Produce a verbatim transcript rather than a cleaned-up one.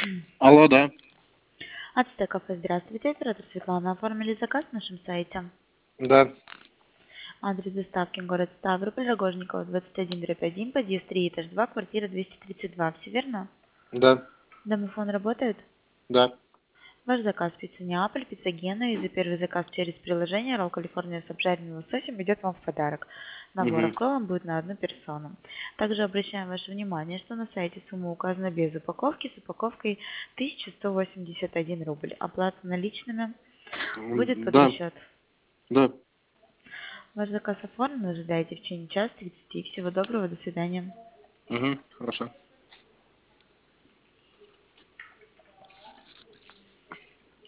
Алло, да. Ацтек кафе, здравствуйте, оператор Светлана. Оформили заказ на нашем сайте. Да. Адрес доставки город Ставрополь, Рогожникова, двадцать один дробь один, подъезд три, этаж два, квартира двести тридцать два. Все верно? Да. Домофон работает? Да. Ваш заказ пицца Неаполь, пицца Гена, и за первый заказ через приложение Ролл Калифорния с обжаренным лососем идет вам в подарок. Набор Угу. роллов будет на одну персону. Также обращаем ваше внимание, что на сайте сумма указана без упаковки, с упаковкой тысяча сто восемьдесят один рубль. Оплата наличными будет под Да. расчет. Да. Ваш заказ оформлен, ожидайте в течение часа тридцати. Всего доброго, до свидания. Угу. Хорошо.